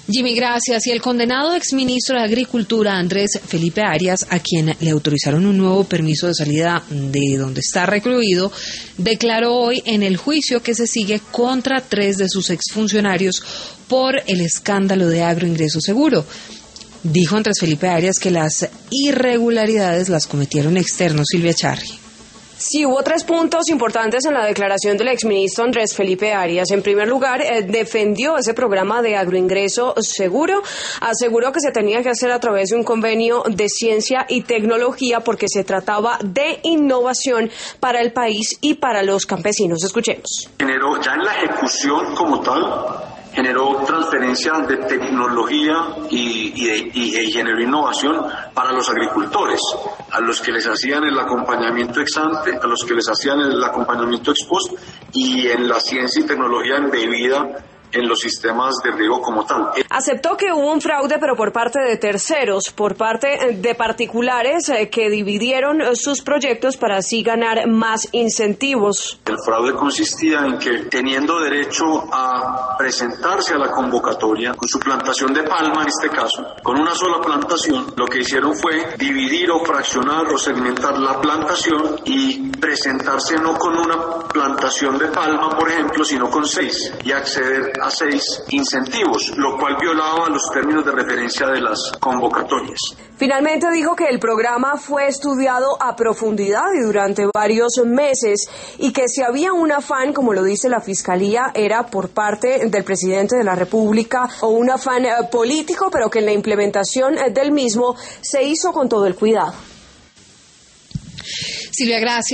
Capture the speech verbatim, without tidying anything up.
Jimmy, gracias. Y el condenado exministro de Agricultura, Andrés Felipe Arias, a quien le autorizaron un nuevo permiso de salida de donde está recluido, declaró hoy en el juicio que se sigue contra tres de sus exfuncionarios por el escándalo de Agroingreso Seguro. Dijo Andrés Felipe Arias que las irregularidades las cometieron externos. Silvia Charri. Sí, hubo tres puntos importantes en la declaración del exministro Andrés Felipe Arias. En primer lugar, eh, defendió ese programa de agroingreso seguro, aseguró que se tenía que hacer a través de un convenio de ciencia y tecnología porque se trataba de innovación para el país y para los campesinos. Escuchemos. Generó ya en la ejecución como tal, generó transferencia de tecnología y, y, de, y, y generó innovación para los agricultores, a los que les hacían el acompañamiento ex ante, a los que les hacían el acompañamiento ex post y en la ciencia y tecnología embebida en los sistemas de riego como tal. Aceptó que hubo un fraude, pero por parte de terceros, por parte de particulares eh, que dividieron sus proyectos para así ganar más incentivos. El fraude consistía en que, teniendo derecho a presentarse a la convocatoria con su plantación de palma, en este caso, con una sola plantación, lo que hicieron fue dividir o fraccionar o segmentar la plantación y presentarse no con una plantación de palma, por ejemplo, sino con seis, y acceder a seis incentivos, lo cual violaba los términos de referencia de las convocatorias. Finalmente dijo que el programa fue estudiado a profundidad y durante varios meses y que si había un afán, como lo dice la Fiscalía, era por parte del presidente de la República o un afán eh, político, pero que en la implementación eh, del mismo se hizo con todo el cuidado. Silvia, gracias.